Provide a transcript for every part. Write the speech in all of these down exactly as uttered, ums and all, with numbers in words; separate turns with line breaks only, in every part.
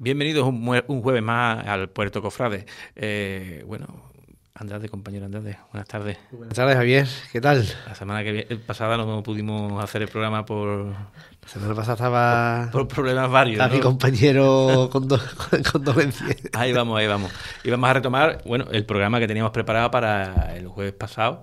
Bienvenidos un, un jueves más al Puerto Cofrade. Eh, bueno, Andrade, compañero Andrade, buenas tardes.
Buenas tardes, Javier, ¿qué tal?
La semana que viene, pasada no pudimos hacer el programa por...
La semana pasada estaba...
Por, por problemas varios,
Estaba
¿no?
mi compañero con, do, con, con dolencia.
Ahí vamos, ahí vamos. Y vamos a retomar, bueno, el programa que teníamos preparado para el jueves pasado.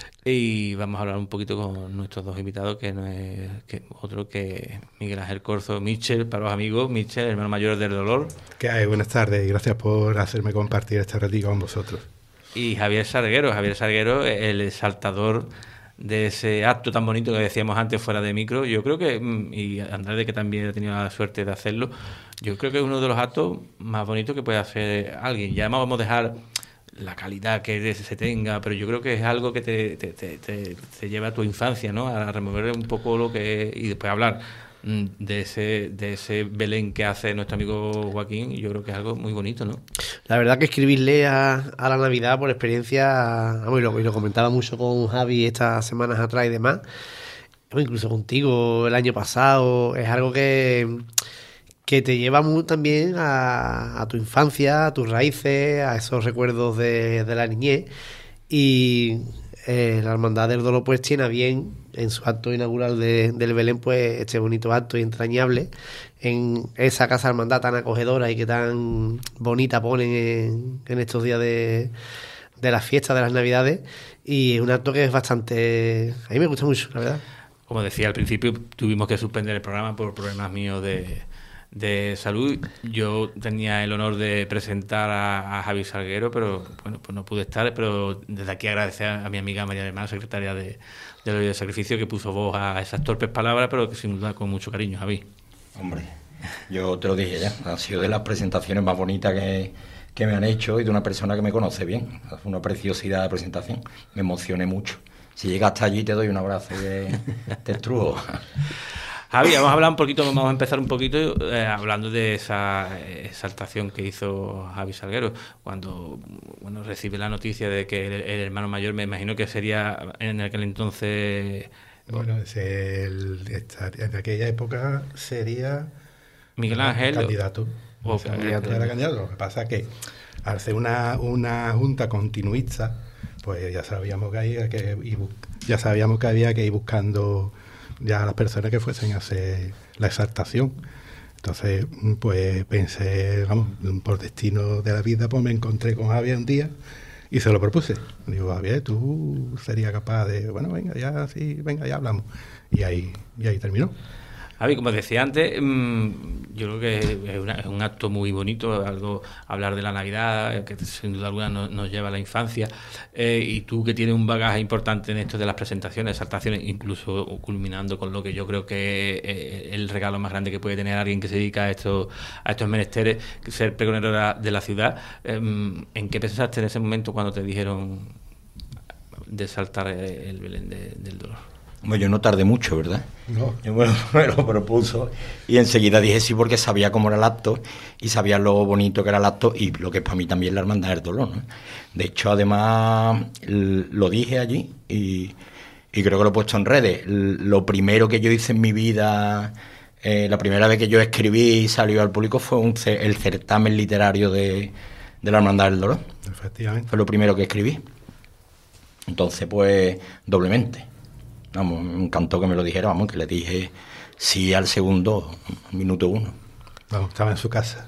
Y vamos a hablar un poquito con nuestros dos invitados, que no es que otro que Miguel Ángel Corzo, Michel, para los amigos, Michel, hermano mayor del dolor.
¿Qué hay? Buenas tardes y gracias por hacerme compartir este ratito con vosotros.
Y Javier Salguero, Javier Salguero, el exaltador de ese acto tan bonito que decíamos antes fuera de micro. Yo creo que, y Andrade que también ha tenido la suerte de hacerlo, yo creo que es uno de los actos más bonitos que puede hacer alguien. Ya vamos a dejar la calidad que se tenga, pero yo creo que es algo que te, te, te, te, te lleva a tu infancia, ¿no? A remover un poco lo que y después hablar de ese de ese Belén que hace nuestro amigo Joaquín. Y yo creo que es algo muy bonito, ¿no?
La verdad que escribirle a, a la Navidad por experiencia, y lo, y lo comentaba mucho con Javi estas semanas atrás y demás, incluso contigo el año pasado, es algo que que te lleva muy también a, a tu infancia, a tus raíces, a esos recuerdos de, de la niñez. Y eh, la Hermandad del Dolor pues tiene a bien en su acto inaugural de, del Belén pues este bonito acto y entrañable en esa casa hermandad tan acogedora y que tan bonita ponen en, en estos días de, de las fiestas, de las Navidades. Y es un acto que es bastante... A mí me gusta mucho, la verdad.
Como decía al principio, tuvimos que suspender el programa por problemas míos de... de salud. Yo tenía el honor de presentar a, a Javi Salguero, pero bueno, pues no pude estar, pero desde aquí agradecer a mi amiga María Alemán, secretaria de, de la Ley de Sacrificio, que puso voz a esas torpes palabras, pero que sin duda con mucho cariño, Javi.
Hombre, yo te lo dije ya, ha sido de las presentaciones más bonitas que, que me han hecho y de una persona que me conoce bien. Fue una preciosidad de presentación, me emocioné mucho. Si llegas hasta allí te doy un abrazo y te, te estrujo.
Javi, vamos a hablar un poquito, vamos a empezar un poquito eh, hablando de esa exaltación que hizo Javi Salguero cuando bueno recibe la noticia de que el, el hermano mayor, me imagino que sería en aquel entonces...
Bueno, es el, en aquella época sería
Miguel Ángel
candidato.
O,
o sea, candidato. Era candidato. Lo que pasa es que al ser una, una junta continuista, pues ya sabíamos que había que ir, ya sabíamos que había que ir buscando ya a las personas que fuesen a hacer la exaltación. Entonces, pues pensé, vamos, por destino de la vida, pues me encontré con Javier un día y se lo propuse. Digo, Javier, tú serías capaz de, bueno, venga, ya sí, venga, ya hablamos. Y ahí, y ahí terminó.
Javi, como decía antes, mmm, yo creo que es, una, es un acto muy bonito, algo hablar de la Navidad, que sin duda alguna nos, nos lleva a la infancia, eh, y tú que tienes un bagaje importante en esto de las presentaciones, exaltaciones, incluso culminando con lo que yo creo que es el regalo más grande que puede tener alguien que se dedica a estos, a estos menesteres, ser pregonero de la, de la ciudad. Eh, ¿En qué pensaste en ese momento cuando te dijeron de saltar el Belén de, del Dolor?
Bueno, yo no tardé mucho, ¿verdad?
No.
Yo me lo, me lo propuso y enseguida dije sí porque sabía cómo era el acto y sabía lo bonito que era el acto y lo que es para mí también la Hermandad del Dolor, ¿no? De hecho, además, lo dije allí y, y creo que lo he puesto en redes. Lo primero que yo hice en mi vida, eh, la primera vez que yo escribí y salió al público fue un, el certamen literario de, de la Hermandad del Dolor.
Efectivamente.
Fue lo primero que escribí. Entonces, pues, doblemente. Vamos, me encantó que me lo dijera, vamos, que le dije sí al segundo, minuto uno.
Vamos, estaba en su casa.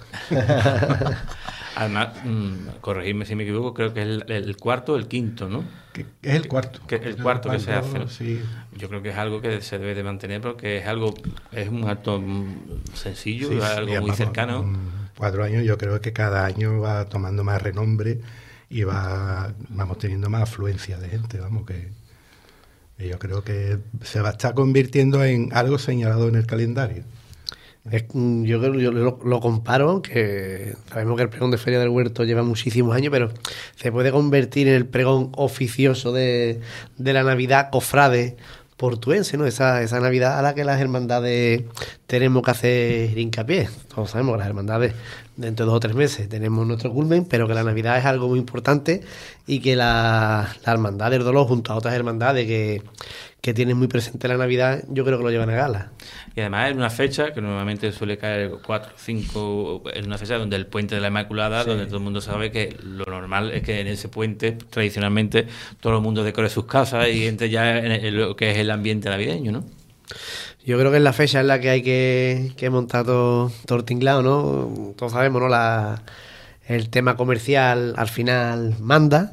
Además, mmm, corregirme si me equivoco, creo que es el, el cuarto o el quinto, ¿no?
Que es el cuarto.
Que, que el cuarto que se hace, ¿no?
Sí.
Yo creo que es algo que se debe de mantener porque es algo, es un acto sencillo,
Sí,
es algo
sí,
muy
vamos,
cercano.
Cuatro años, yo creo que cada año va tomando más renombre y va, vamos teniendo más afluencia de gente, vamos, que yo creo que se va a estar convirtiendo en algo señalado en el calendario.
Es, yo creo yo lo, lo comparo, que sabemos que el pregón de Feria del Huerto lleva muchísimos años, pero se puede convertir en el pregón oficioso de, de la Navidad cofrade portuense, ¿no? Esa, esa Navidad a la que las hermandades tenemos que hacer hincapié. Todos sabemos que las hermandades dentro de dos o tres meses tenemos nuestro culmen, pero que la Navidad es algo muy importante y que la, la Hermandad del Dolor, junto a otras hermandades que, que tienen muy presente la Navidad, yo creo que lo llevan a gala.
Y además es una fecha que normalmente suele caer cuatro o cinco, es una fecha donde el puente de la Inmaculada, sí. donde todo el mundo sabe que lo normal es que en ese puente, tradicionalmente, todo el mundo decore sus casas y entre ya en, el, en lo que es el ambiente navideño, ¿no?
Yo creo que es la fecha en la que hay que, que montar todo, todo el tinglado, ¿no? Todos sabemos, ¿no? La, el tema comercial al final manda.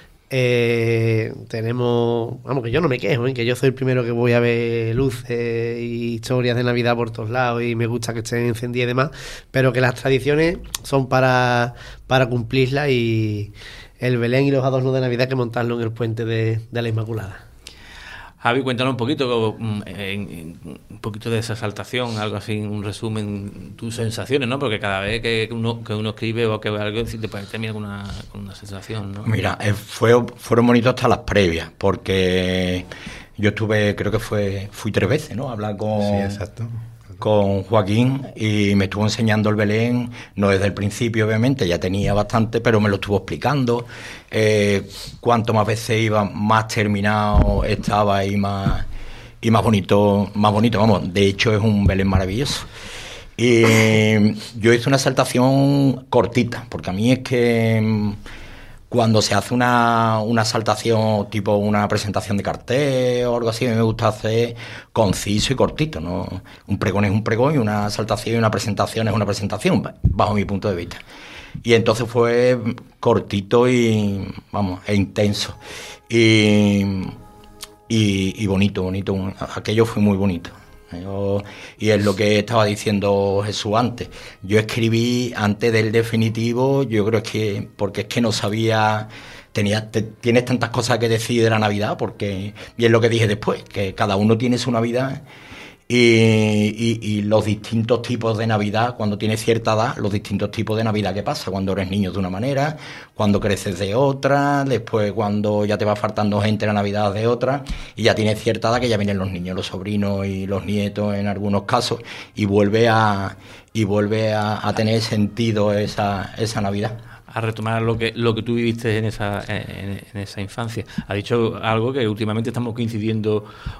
Eh, tenemos, vamos, que yo no me quejo, ¿eh? Que yo soy el primero que voy a ver luces y historias de Navidad por todos lados y me gusta que estén encendidas y demás, pero que las tradiciones son para, para cumplirlas y el Belén y los adornos de Navidad hay que montarlo en el puente de, de la Inmaculada.
Javi, cuéntanos un poquito, en, en, un poquito de esa exaltación, algo así, un resumen, tus sensaciones, ¿no? Porque cada vez que uno, que uno escribe o que ve algo, te puede terminar con una, con una sensación, ¿no?
Mira, eh, fue, fueron bonitos hasta las previas, porque yo estuve, creo que fue, fui tres veces, ¿no? A hablar con...
Sí, exacto.
con Joaquín y me estuvo enseñando el Belén, no desde el principio obviamente, ya tenía bastante, pero me lo estuvo explicando, eh, cuanto más veces iba, más terminado estaba y más y más bonito, más bonito, vamos, de hecho es un Belén maravilloso. Y yo hice una exaltación cortita, porque a mí es que cuando se hace una, una exaltación, tipo una presentación de cartel o algo así, a mí me gusta hacer conciso y cortito, ¿no? Un pregón es un pregón y una exaltación y una presentación es una presentación, bajo mi punto de vista. Y entonces fue cortito y, vamos, e intenso. Y, y, y bonito, bonito. Aquello fue muy bonito. Yo, y es lo que estaba diciendo Jesús antes. Yo escribí antes del definitivo, yo creo que porque es que no sabía, tenía, te, tienes tantas cosas que decir de la Navidad, porque, y es lo que dije después, que cada uno tiene su Navidad y, y, y los distintos tipos de Navidad, cuando tienes cierta edad, los distintos tipos de Navidad que pasa, cuando eres niño de una manera, cuando creces de otra, después cuando ya te va faltando gente la Navidad de otra, y ya tienes cierta edad que ya vienen los niños, los sobrinos y los nietos en algunos casos, y vuelve a y vuelve a, a tener sentido esa, esa Navidad.
A retomar lo que lo que tú viviste en esa en, en esa infancia. Ha dicho algo que últimamente estamos coincidiendo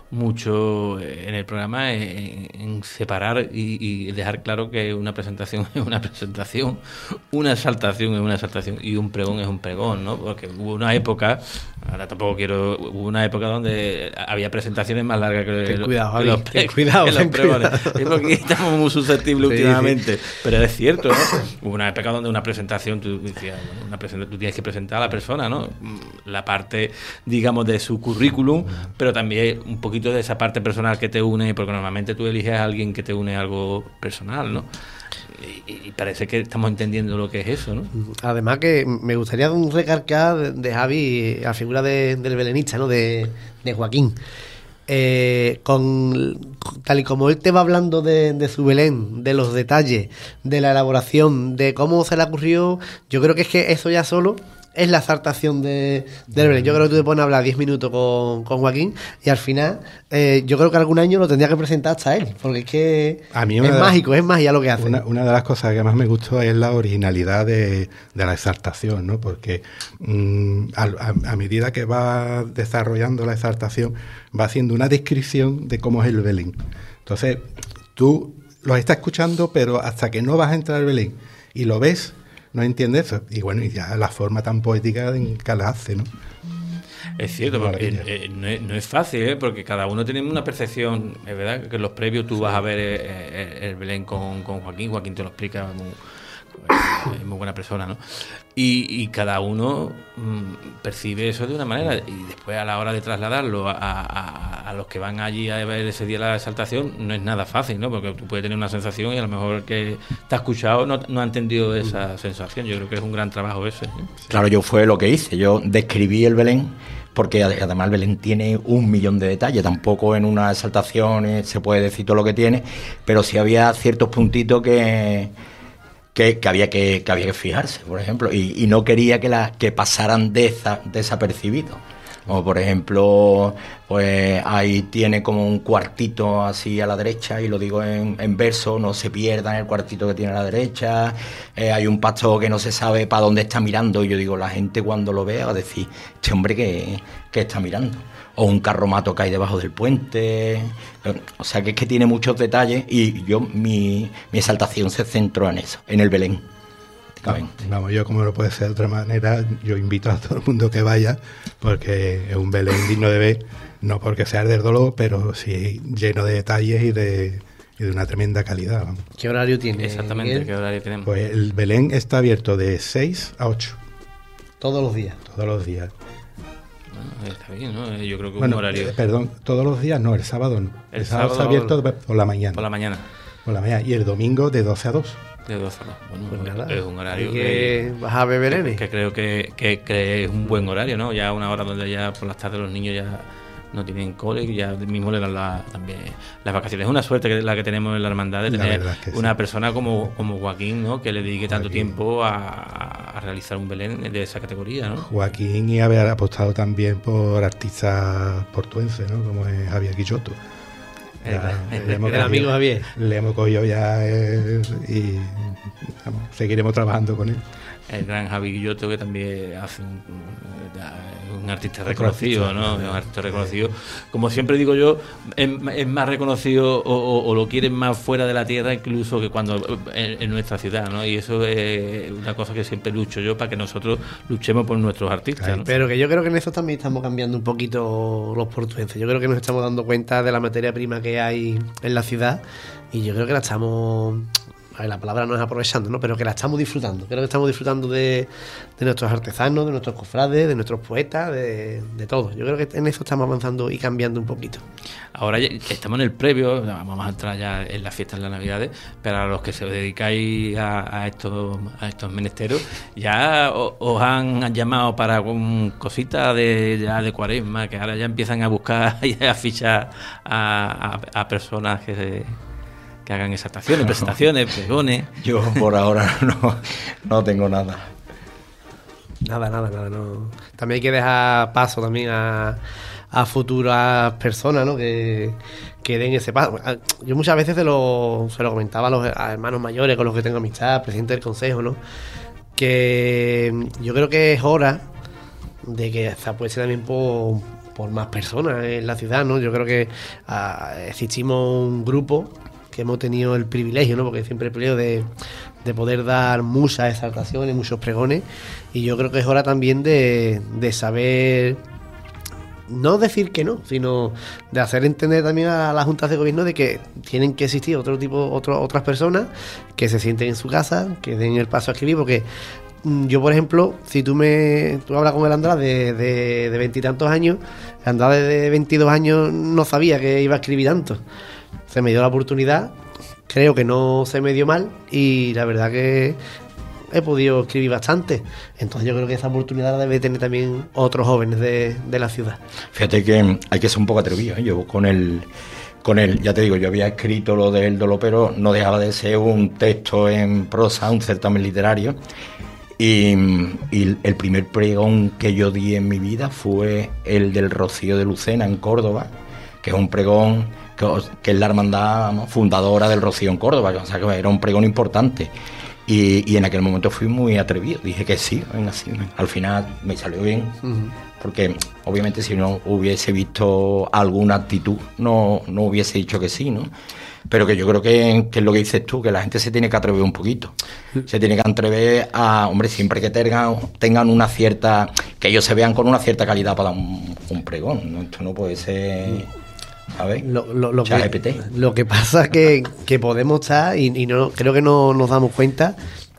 mucho en el programa, en, en separar y, y dejar claro que una presentación es una presentación, una exaltación es una exaltación y un pregón es un pregón, ¿no? Porque hubo una época, ahora tampoco quiero, hubo una época donde había presentaciones más largas que,
ten
lo,
cuidado,
que
Javi,
los,
ten cuidado,
que los
ten
pregones.
cuidado.
Es porque estamos muy susceptibles
Sí,
últimamente,
sí.
Pero es cierto, ¿no? Hubo una época donde una presentación tú decías, bueno, una presentación, tú tienes que presentar a la persona, ¿no? La parte, digamos, de su currículum, pero también un poquito de esa parte personal que te une, porque normalmente tú eliges a alguien que te une algo personal, ¿no? Y, y parece que estamos entendiendo lo que es eso, ¿no?
Además que me gustaría un recalcar de, de Javi la figura de, del belenista, ¿no? De, de Joaquín. Eh, con tal y como él te va hablando de, de su Belén, de los detalles, de la elaboración, de cómo se le ocurrió, yo creo que es que eso ya solo es la exaltación de, del Belén. Yo creo que tú te pones a hablar diez minutos con, con Joaquín y al final eh, yo creo que algún año lo tendría que presentar hasta él, porque es que
a mí
es mágico, es magia lo que hace.
Una, una de las cosas que más me gustó es la originalidad de, de la exaltación, ¿no? Porque mmm, a, a, a medida que va desarrollando la exaltación va haciendo una descripción de cómo es el Belén. Entonces tú lo estás escuchando, pero hasta que no vas a entrar al Belén y lo ves, no entiendes eso. Y bueno, y ya la forma tan poética en que la hace, ¿no?
Es cierto, porque eh, eh, no, es, no es fácil, ¿eh? Porque cada uno tiene una percepción, es verdad, que en los previos tú vas a ver eh, eh, el Belén con, con Joaquín, Joaquín te lo explica, muy, es muy buena persona, ¿no? Y, y cada uno mmm, percibe eso de una manera y después a la hora de trasladarlo a, a, a los que van allí a ver ese día la exaltación no es nada fácil, ¿no? Porque tú puedes tener una sensación y a lo mejor el que te ha escuchado no, no ha entendido esa sensación. Yo creo que es un gran trabajo ese, ¿eh?
Claro, yo fue lo que hice, yo describí el Belén, porque además el Belén tiene un millón de detalles, tampoco en una exaltación se puede decir todo lo que tiene, pero sí había ciertos puntitos que... Que, que había que, que había que fijarse, por ejemplo, y, y no quería que la, que pasaran desa, desapercibidos. O por ejemplo, pues ahí tiene como un cuartito así a la derecha, y lo digo en, en verso, no se pierdan el cuartito que tiene a la derecha. Eh, hay un pasto que no se sabe para dónde está mirando, y yo digo, la gente cuando lo vea va a decir, este hombre que, que está mirando. O un carromato que hay debajo del puente. O sea que es que tiene muchos detalles, y yo mi, mi exaltación se centró en eso, en el Belén.
Vamos, vamos, yo como no puede ser de otra manera, yo invito a todo el mundo que vaya, porque es un Belén digno de ver, no porque sea del dolor, pero sí lleno de detalles y de, y de una tremenda calidad. Vamos.
¿Qué horario tiene?
Exactamente,
Miguel?
¿qué horario tenemos?
Pues el Belén está abierto de seis a ocho.
Todos los días.
Todos los días.
Bueno, está bien, ¿no? Yo creo que
Bueno,
un horario...
eh, perdón, todos los días no, el sábado no. El,
El
sábado,
sábado
está abierto por la mañana.
Por la mañana.
Por la mañana. Y el domingo de doce a dos.
De doce a dos. Bueno,
Pues nada,
es un horario
hay
que,
que vas a beber N.
que creo que, que, que es un buen horario, ¿no? Ya una hora donde ya por las tardes los niños ya no tienen cole, y ya mismo le dan la, también las vacaciones. Es una suerte que la que tenemos en la hermandad de
La
tener
verdad es que
una
sí.
persona como, como Joaquín, ¿no? Que le dedique tanto
Joaquín.
tiempo a, a realizar un Belén de esa categoría, ¿no?
Joaquín, y haber apostado también por artistas portuenses, ¿no? Como es Javier Guillotto. Ya,
El-
le hemos
el amigo
cogido-
Javier.
Le hemos cogido ya eh, y vamos, seguiremos trabajando con él.
El gran Javi Guillotto, que también hace un, un artista
Otro
reconocido,
artista,
¿no?
¿no?
Un artista reconocido. Como siempre digo yo, es, es más reconocido o, o- o lo quieren más fuera de la tierra incluso que cuando en, en nuestra ciudad, ¿no? Y eso es una cosa que siempre lucho yo, para que nosotros luchemos por nuestros artistas, ¿no?
Pero que yo creo que en eso también estamos cambiando un poquito los portuenses. Yo creo que nos estamos dando cuenta de la materia prima que hay en la ciudad, y yo creo que la estamos... a ver, la palabra no es aprovechando, ¿no? Pero que la estamos disfrutando. Creo que estamos disfrutando de, de nuestros artesanos, de nuestros cofrades, de nuestros poetas, de, de todo. Yo creo que en eso estamos avanzando y cambiando un poquito.
Ahora ya estamos en el previo, vamos a entrar ya en las fiestas de las Navidades, pero a los que se dedicáis a, a estos a estos menesteros, ya o- os han llamado para un cositas de ya de Cuaresma, que ahora ya empiezan a buscar y a fichar a, a, a personas que se, que hagan exaltaciones, presentaciones, pregones.
Yo por ahora no, no tengo nada.
Nada, nada, nada. No. También hay que dejar paso también a, a futuras personas, ¿no? Que, que den ese paso. Yo muchas veces se lo, se lo comentaba a los a hermanos mayores con los que tengo amistad, presidente del consejo, ¿no? Que yo creo que es hora de que se apueste también por, por más personas en la ciudad, ¿no? Yo creo que ah, existimos un grupo que hemos tenido el privilegio, ¿no? Porque siempre el privilegio de, de poder dar muchas exaltaciones, muchos pregones, y yo creo que es hora también de, de saber, no decir que no, sino de hacer entender también a las juntas de gobierno de que tienen que existir otro tipo, otro, otras personas que se sienten en su casa, que den el paso a escribir, porque mm, yo, por ejemplo, si tú me tú hablas con el Andrade de de veintitantos años, el Andrade de veintidós años no sabía que iba a escribir tanto. Se me dio la oportunidad, creo que no se me dio mal, y la verdad que he podido escribir bastante. Entonces yo creo que esa oportunidad la debe tener también otros jóvenes de, de la ciudad.
Fíjate que hay que ser un poco atrevido, ¿eh? Yo con el, con el, ya te digo, yo había escrito lo del dolor, pero no dejaba de ser un texto en prosa, un certamen literario. Y, y el primer pregón que yo di en mi vida fue el del Rocío de Lucena en Córdoba, que es un pregón que, que es la hermandad, ¿no?, fundadora del Rocío en Córdoba, o sea que era un pregón importante. Y, y en aquel momento fui muy atrevido, dije que sí, venga, sí. Al final me salió bien,
Uh-huh.
porque obviamente si no hubiese visto alguna actitud no, no hubiese dicho que sí, ¿no? Pero que yo creo que, que es lo que dices tú, que la gente se tiene que atrever un poquito. Se tiene que atrever a, hombre, siempre que tengan, tengan una cierta, que ellos se vean con una cierta calidad para dar un, un pregón, ¿no? Esto no puede ser, ¿sabes?
Lo, lo, lo, que,
ChatGPT.
lo que pasa es que, que podemos estar, y, y no creo que no nos damos cuenta,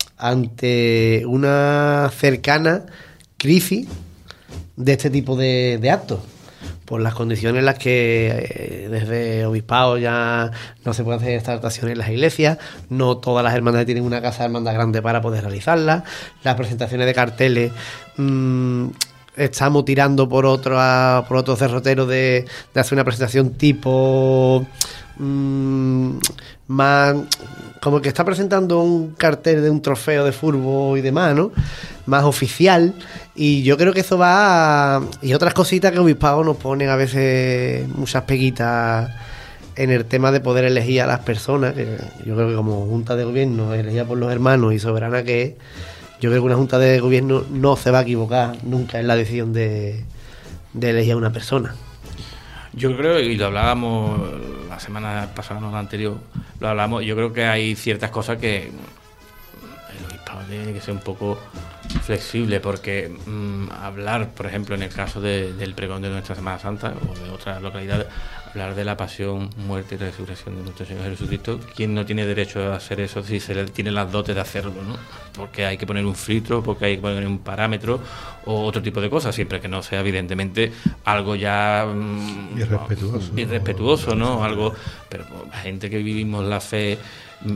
ante una cercana crisis de este tipo de, de actos, por las condiciones en las que eh, desde obispado ya no se pueden hacer exaltaciones en las iglesias, no todas las hermandades tienen una casa de hermandad grande para poder realizarlas, las presentaciones de carteles, mmm, estamos tirando por otro, por otros derroteros de, de hacer una presentación tipo mmm, más como que está presentando un cartel de un trofeo de fútbol y demás, ¿no? más oficial, y yo creo que eso va a, y otras cositas que Obispado nos ponen a veces muchas peguitas en el tema de poder elegir a las personas, que yo creo que como Junta de Gobierno elegida por los hermanos y soberana que es, yo creo que una Junta de Gobierno no se va a equivocar nunca en la decisión de, de elegir a una persona.
Yo creo, y lo hablábamos la semana pasada, no la anterior, lo hablamos, yo creo que hay ciertas cosas que el obispado tiene que ser un poco flexible, porque mmm, hablar, por ejemplo, en el caso de, del pregón de nuestra Semana Santa o de otras localidades, hablar de la pasión, muerte y resurrección de nuestro Señor Jesucristo, ¿quién no tiene derecho a hacer eso si se le tiene las dotes de hacerlo, ¿no? Porque hay que poner un filtro, porque hay que poner un parámetro o otro tipo de cosas, siempre que no sea evidentemente algo ya mmm,
irrespetuoso,
no, irrespetuoso, ¿no? Algo, pero la gente que vivimos la fe mmm,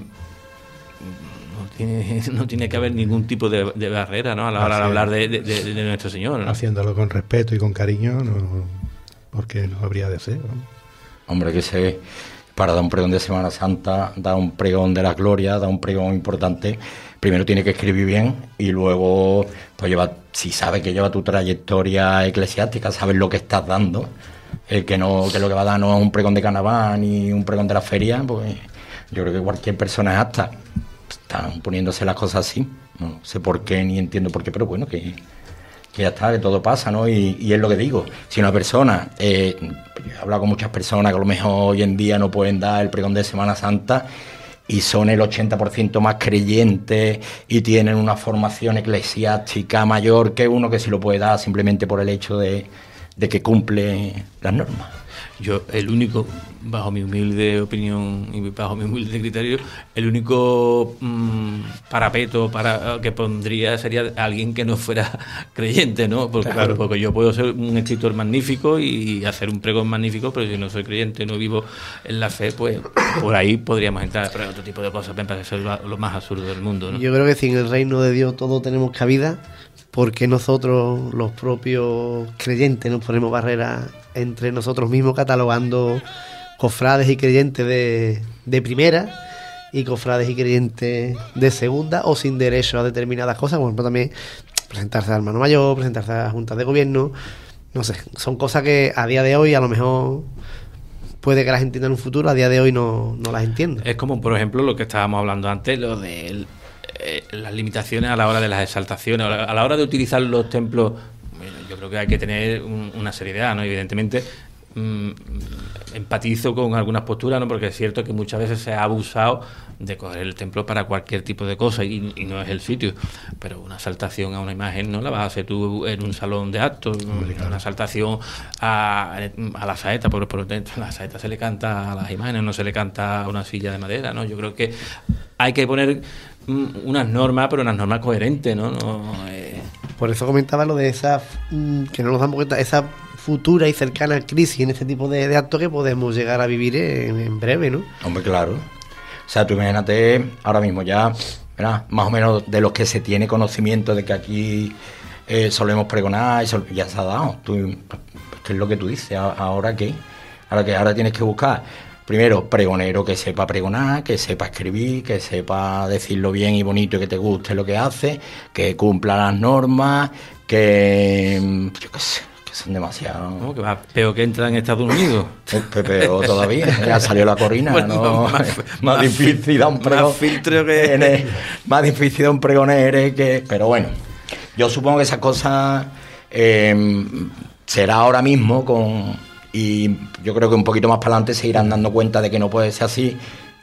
no tiene, no tiene que haber ningún tipo de, de barrera, ¿no? A la hora de hablar de, de, de, de nuestro Señor, ¿no?
Haciéndolo con respeto y con cariño, no, porque no habría de ser, ¿no?
Hombre, que se para dar un pregón de Semana Santa, dar un pregón de la gloria, dar un pregón importante, primero tiene que escribir bien y luego, pues lleva, si sabes que lleva tu trayectoria eclesiástica, sabes lo que estás dando, el que no, que lo que va a dar no es un pregón de carnaval ni un pregón de la feria, pues yo creo que cualquier persona es apta. Están poniéndose las cosas así, no sé por qué ni entiendo por qué, pero bueno, que, que ya está, que todo pasa, ¿no? Y, y es lo que digo, si una persona, eh, he hablado con muchas personas que a lo mejor hoy en día no pueden dar el pregón de Semana Santa y son el ochenta por ciento más creyentes y tienen una formación eclesiástica mayor que uno que sí lo puede dar simplemente por el hecho de, de que cumple las normas.
Yo, el único, bajo mi humilde opinión y bajo mi humilde criterio, el único mmm, parapeto para que pondría sería alguien que no fuera creyente, ¿no? Porque, claro. porque yo puedo ser un escritor magnífico y hacer un pregón magnífico, pero si no soy creyente, no vivo en la fe, pues por ahí podríamos entrar. Pero otro tipo de cosas me parece lo, lo más absurdo del mundo, ¿no?
Yo creo que si en el reino de Dios todos tenemos cabida, ¿por qué nosotros, los propios creyentes, nos ponemos barreras entre nosotros mismos catalogando cofrades y creyentes de, de primera y cofrades y creyentes de segunda o sin derecho a determinadas cosas? Por ejemplo, también presentarse al hermano mayor, presentarse a las juntas de gobierno, no sé, son cosas que a día de hoy a lo mejor puede que las entienda en un futuro, a día de hoy no, no las entiendo.
Es como, por ejemplo, lo que estábamos hablando antes, lo de eh, las limitaciones a la hora de las exaltaciones, a la hora de utilizar los templos. Bueno, yo creo que hay que tener un, una seriedad, ¿no? Evidentemente, mmm, empatizo con algunas posturas, ¿no? Porque es cierto que muchas veces se ha abusado de coger el templo para cualquier tipo de cosa y, y no es el sitio. Pero una exaltación a una imagen no la vas a hacer tú en un salón de actos. Claro. Una exaltación a, a la saeta, por, por dentro, la saeta se le canta a las imágenes, no se le canta a una silla de madera, ¿no? Yo creo que hay que poner mm, unas normas, pero unas normas coherentes, ¿no? no eh,
Por eso comentaba lo de esa, que no nos damos cuenta, esa futura y cercana crisis en este tipo de, de actos que podemos llegar a vivir en, en breve, ¿no?
Hombre, claro. O sea, tú imagínate ahora mismo ya, ¿verdad? Más o menos de los que se tiene conocimiento de que aquí eh, solemos pregonar, y sol, ya se ha dado. Tú, ¿qué es lo que tú dices? ¿Ahora qué? ¿Ahora qué? Ahora tienes que buscar, primero, pregonero que sepa pregonar, que sepa escribir, que sepa decirlo bien y bonito y que te guste lo que hace, que cumpla las normas, que... yo qué sé, que son demasiados...
¿Cómo que va? Peor que entra en Estados Unidos.
Peor todavía, ya salió la corina, bueno, ¿no? Más, más, más difícil da un pregón...
Más filtro que...
Más difícil da un pregonero que... Pero bueno, yo supongo que esas cosas eh, será ahora mismo con... Y yo creo que un poquito más para adelante se irán dando cuenta de que no puede ser así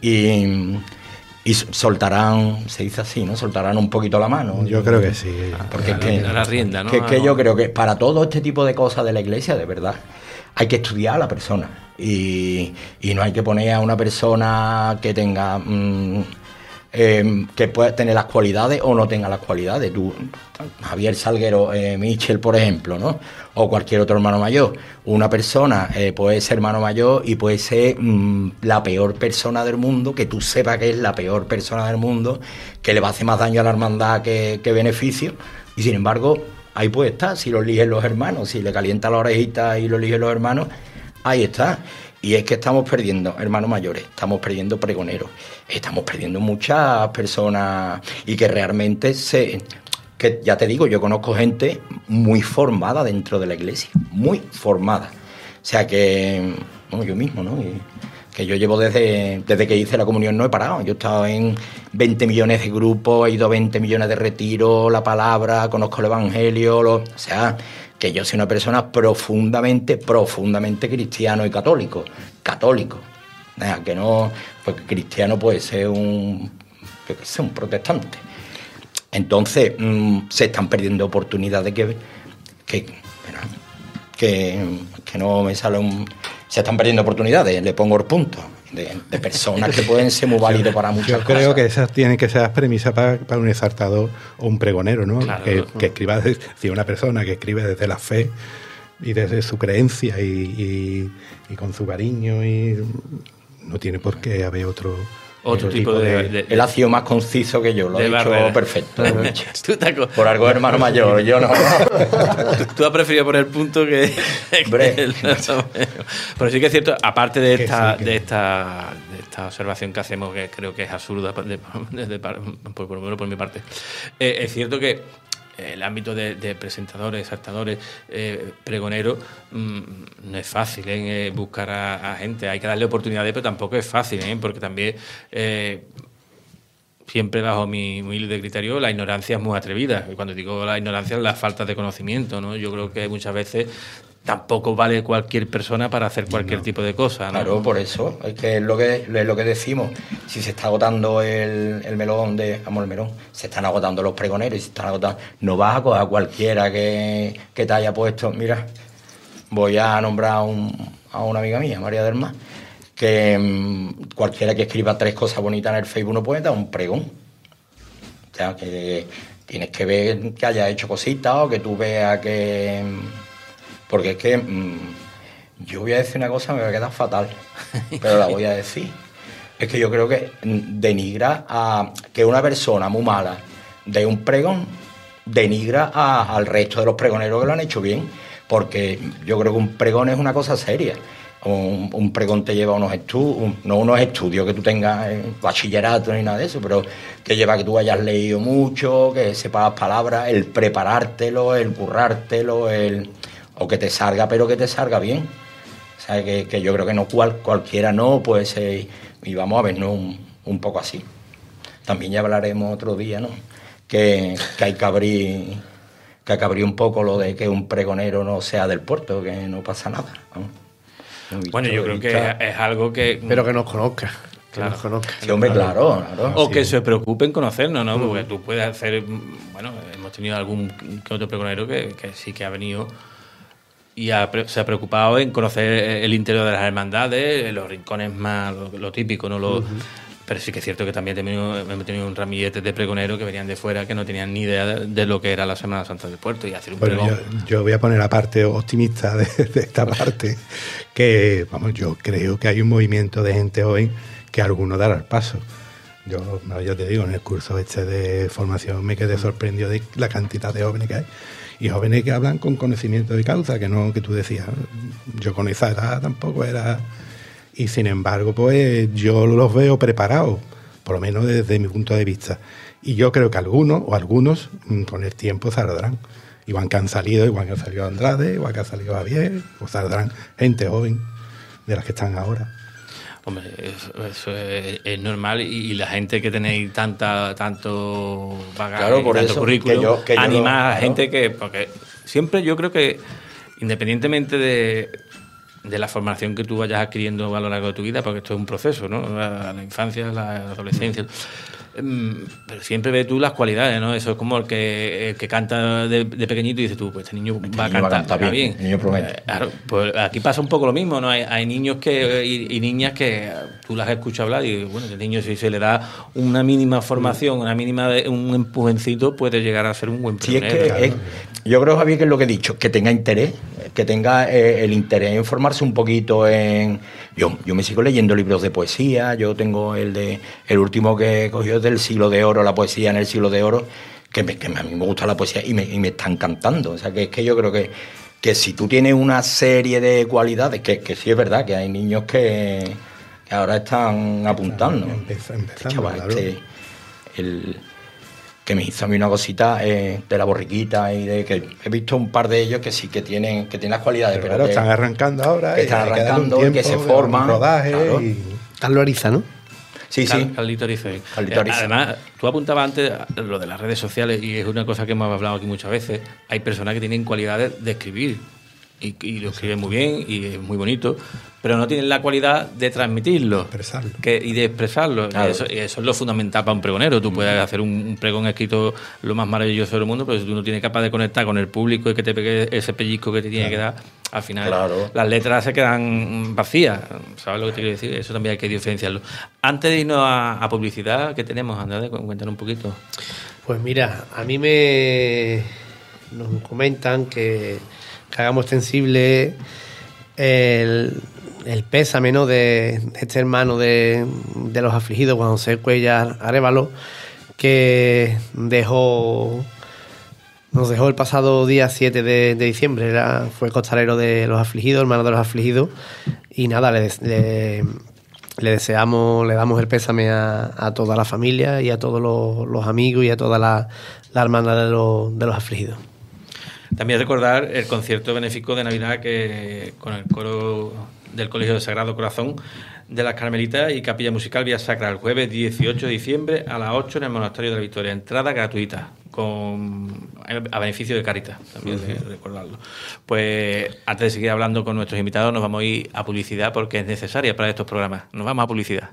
y, y soltarán, se dice así, ¿no? Soltarán un poquito la mano.
Yo creo que sí.
Porque es que, la rienda, ¿no?
Que, que yo creo que para todo este tipo de cosas de la iglesia, de verdad, hay que estudiar a la persona y, y no hay que poner a una persona que tenga... Mmm, Eh, que pueda tener las cualidades o no tenga las cualidades. Tú, Javier Salguero, eh, Michel, por ejemplo, ¿no? O cualquier otro hermano mayor. Una persona eh, puede ser hermano mayor y puede ser mmm, la peor persona del mundo, que tú sepas que es la peor persona del mundo, que le va a hacer más daño a la hermandad que, que beneficio, y sin embargo, ahí puede estar, si lo eligen los hermanos, si le calienta la orejita y lo eligen los hermanos, ahí está. Y es que estamos perdiendo hermanos mayores, estamos perdiendo pregoneros, estamos perdiendo muchas personas y que realmente se que ya te digo, yo conozco gente muy formada dentro de la iglesia, muy formada. O sea que, bueno, yo mismo, ¿no? Y, que yo llevo desde, desde que hice la comunión, no he parado. Yo he estado en veinte millones de grupos, he ido a veinte millones de retiros, la palabra, conozco el evangelio, lo, o sea, que yo soy una persona profundamente, profundamente cristiano y católico. Católico. O sea, que no, porque cristiano puede ser un, yo qué sé, un protestante. Entonces, mmm, se están perdiendo oportunidades que, que, que, que no me sale un... Se están perdiendo oportunidades, le pongo el punto, de, de personas que pueden ser muy válidos para muchas
Yo
cosas.
creo que esas tienen que ser las premisas para, para un exaltador o un pregonero, ¿no?
Claro,
que,
claro.
que escriba, si una persona que escribe desde la fe y desde su creencia y, y, y con su cariño, y no tiene por qué haber otro...
Otro tipo de, de, de...
Él ha sido más conciso que yo, lo ha dicho
barrera.
Perfecto.
¿Tú te acuerdas?
Por algo hermano mayor, yo no.
Tú, tú has preferido poner punto que...
Hombre.
que el- Pero sí que es cierto, aparte de
Que
esta,
sí, que-
de esta de esta observación que hacemos, que creo que es absurda, de, de- de- por, por lo menos por mi parte, eh, es cierto que el ámbito de, de presentadores, exaltadores, eh, pregoneros, mmm, no es fácil ¿eh? buscar a, a gente. Hay que darle oportunidades, pero tampoco es fácil, ¿eh? Porque también, eh, siempre bajo mi humilde criterio, la ignorancia es muy atrevida. Y cuando digo la ignorancia es la falta de conocimiento, ¿no? Yo creo que muchas veces tampoco vale cualquier persona para hacer cualquier no. tipo de cosa, ¿no?
Claro, por eso, es que es lo que, es lo que decimos. Si se está agotando el, el melón de... Vamos, el melón. Se están agotando los pregoneros y se están agotando... No vas a coger a cualquiera que, que te haya puesto... Mira, voy a nombrar a, un, a una amiga mía, María del Mar, que mmm, cualquiera que escriba tres cosas bonitas en el Facebook no puede dar un pregón. O sea, que tienes que ver que haya hecho cositas o que tú veas que... Porque es que mmm, yo voy a decir una cosa, me va a quedar fatal, pero la voy a decir. Es que yo creo que denigra a que una persona muy mala de un pregón denigra a, al resto de los pregoneros que lo han hecho bien, porque yo creo que un pregón es una cosa seria. Un, un pregón te lleva unos estudios, no unos estudios que tú tengas en bachillerato ni nada de eso, pero que lleva que tú hayas leído mucho, que sepas palabras, el preparártelo, el currártelo, el... o que te salga, pero que te salga bien. O sea, que, que yo creo que no cual, cualquiera no puede ser, y vamos a ver, ¿no? Un, un poco así. También ya hablaremos otro día, ¿no? Que, que hay que abrir, que hay que abrir un poco lo de que un pregonero no sea del puerto, que no pasa nada, ¿no? Visto,
Bueno, yo creo que es, es algo que...
Pero que nos conozca. Que
Claro.
nos conozca.
Sí, hombre, claro, claro.
O
Sí.
que se preocupe en conocernos, ¿no? Porque tú puedes hacer... Bueno, hemos tenido algún que otro pregonero que, que sí que ha venido... y ha, se ha preocupado en conocer el interior de las hermandades, los rincones más, lo, lo típico, ¿no? Lo, uh-huh. Pero sí que es cierto que también hemos tenido un ramillete de pregoneros que venían de fuera, que no tenían ni idea de, de lo que era la Semana Santa del Puerto, y hacer un
bueno,
pregón.
Yo, yo voy a poner la parte optimista de, de esta parte, que, vamos, yo creo que hay un movimiento de gente joven que alguno dará el paso. Yo, yo te digo, en el curso este de formación me quedé sorprendido de la cantidad de jóvenes que hay. Y jóvenes que hablan con conocimiento de causa, que no, que tú decías, yo con esa edad tampoco era... Y sin embargo, pues yo los veo preparados, por lo menos desde mi punto de vista. Y yo creo que algunos, o algunos, con el tiempo saldrán. Igual que han salido, igual que ha salido Andrade, igual que ha salido Javier, pues saldrán gente joven de las que están ahora.
Hombre, eso, eso es, es normal, y, y la gente que tenéis tanta tanto bagaje,
claro, por
tanto
eso,
currículum,
que yo, que yo
animar
lo,
a la
claro.
gente que... Porque siempre yo creo que, independientemente de, de la formación que tú vayas adquiriendo a lo largo de tu vida, porque esto es un proceso, ¿no? La, la infancia, la adolescencia... Pero siempre ves tú las cualidades, ¿no? Eso es como el que, el que canta de, de pequeñito y dices tú, pues este niño
este
va a
niño
cantar,
va a cantar bien,
bien.
el niño promete.
Eh, claro, pues aquí pasa un poco lo mismo, ¿no? Hay, hay niños que y, y niñas que tú las escuchas hablar y bueno, el niño si se le da una mínima formación, una mínima de, un empujoncito, puede llegar a ser un buen
Sí, es
pionero.
que
Claro.
es, yo creo, Javier, que es lo que he dicho, que tenga interés, que tenga eh, el interés en formarse un poquito en... Yo, yo me sigo leyendo libros de poesía, yo tengo el de el último que cogió del siglo de oro, la poesía en el siglo de oro, que, me, que a mí me gusta la poesía y me, y me está encantando. O sea, que es que yo creo que, que si tú tienes una serie de cualidades, que, que sí es verdad que hay niños que, que ahora están apuntando.
Empezando, empezando,
Chaval,
claro.
que el... que me hizo a mí una cosita eh, de la borriquita y de que he visto un par de ellos que sí que tienen que tienen las cualidades,
pero,
pero
claro,
que,
están arrancando ahora,
que
y
están
hay que darle un
arrancando y
tiempo,
que se
un
forman,
rodaje
claro.
y...
Carlos Ariza, ¿no?
sí, sí,
Cal- Carlito Ariza.
Carlito Ariza.
Además, tú apuntabas antes lo de las redes sociales y es una cosa que hemos hablado aquí muchas veces. Hay personas que tienen cualidades de escribir y, y lo escriben muy bien y es muy bonito, pero no tienen la cualidad de transmitirlo
Expresarlo.
que, y de expresarlo.
Claro.
Y eso, y eso es lo fundamental para un pregonero. Tú puedes hacer un, un pregón escrito lo más maravilloso del mundo, pero si tú no tienes capaz de conectar con el público y que te pegue ese pellizco que te tiene
Claro.
que dar, al final
Claro.
las letras se quedan vacías. ¿Sabes lo que te quiero decir? Eso también hay que diferenciarlo. Antes de irnos a, a publicidad, ¿qué tenemos, Andrade? Cuéntanos un poquito.
Pues mira, a mí me nos comentan que, que hagamos extensible el, el pésame, ¿no?, de, de este hermano de, de los afligidos, Juan José Cuellar Arévalo, que dejó nos dejó el pasado día siete de, de diciembre. Era, fue costalero de los afligidos, hermano de los afligidos, y nada, le, le, le deseamos, le damos el pésame a, a toda la familia y a todos los, los amigos y a toda la, la hermandad de los, de los afligidos.
También recordar el concierto benéfico de Navidad que con el coro del Colegio del Sagrado Corazón de las Carmelitas y Capilla Musical Vía Sacra el jueves dieciocho de diciembre a las ocho en el Monasterio de la Victoria. Entrada gratuita con a beneficio de Cáritas, también de recordarlo. Pues antes de seguir hablando con nuestros invitados nos vamos a ir a publicidad porque es necesaria para estos programas. Nos vamos a publicidad.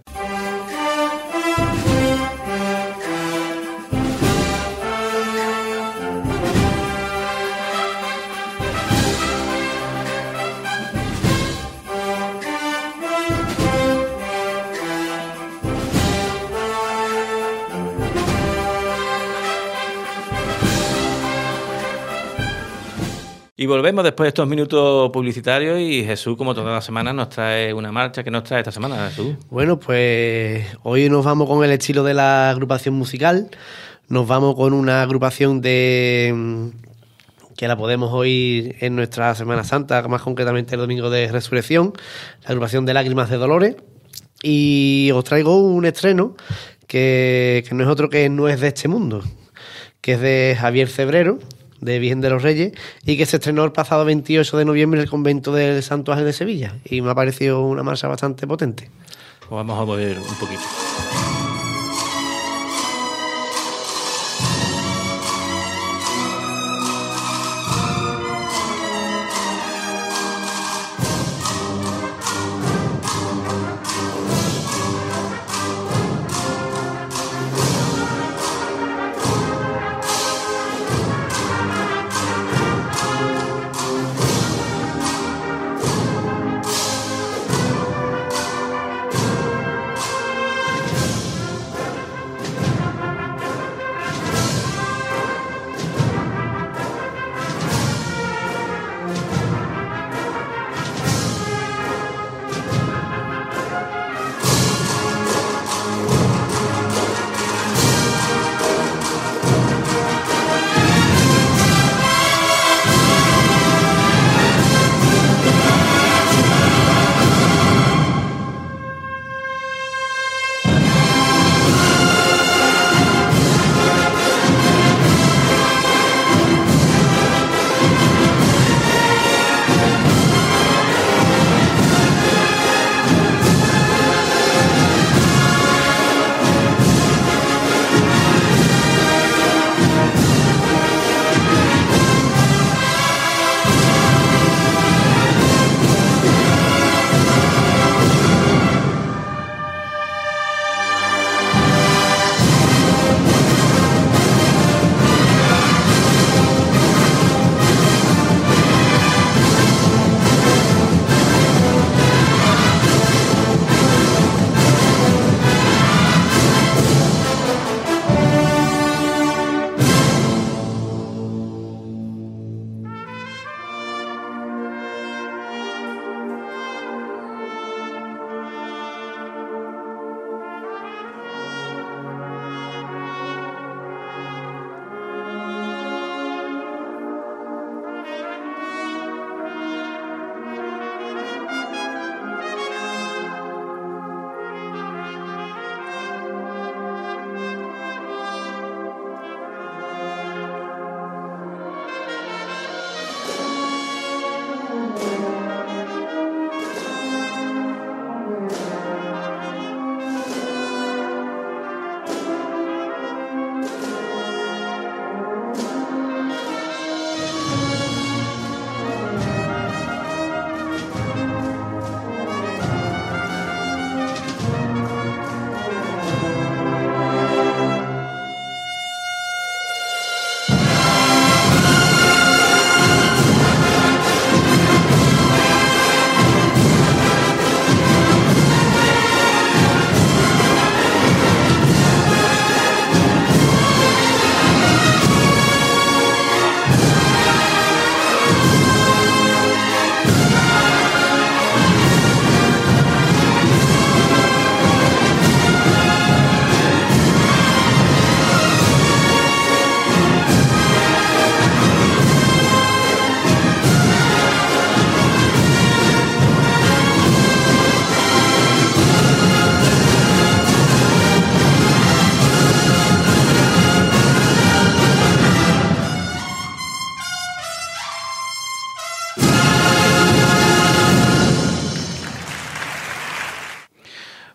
Y volvemos después de estos minutos publicitarios y Jesús, como todas las semanas, nos trae una marcha. ¿Qué nos trae esta semana, Jesús?
Bueno, pues hoy nos vamos con el estilo de la agrupación musical. Nos vamos con una agrupación de que la podemos oír en nuestra Semana Santa, más concretamente el Domingo de Resurrección, la agrupación de Lágrimas de Dolores. Y os traigo un estreno que, que no es otro que No es de este mundo, que es de Javier Cebrero, de Virgen de los Reyes, y que se estrenó el pasado veintiocho de noviembre en el convento del Santo Ángel de Sevilla, y me ha parecido una marcha bastante potente.
Pues vamos a ver un poquito.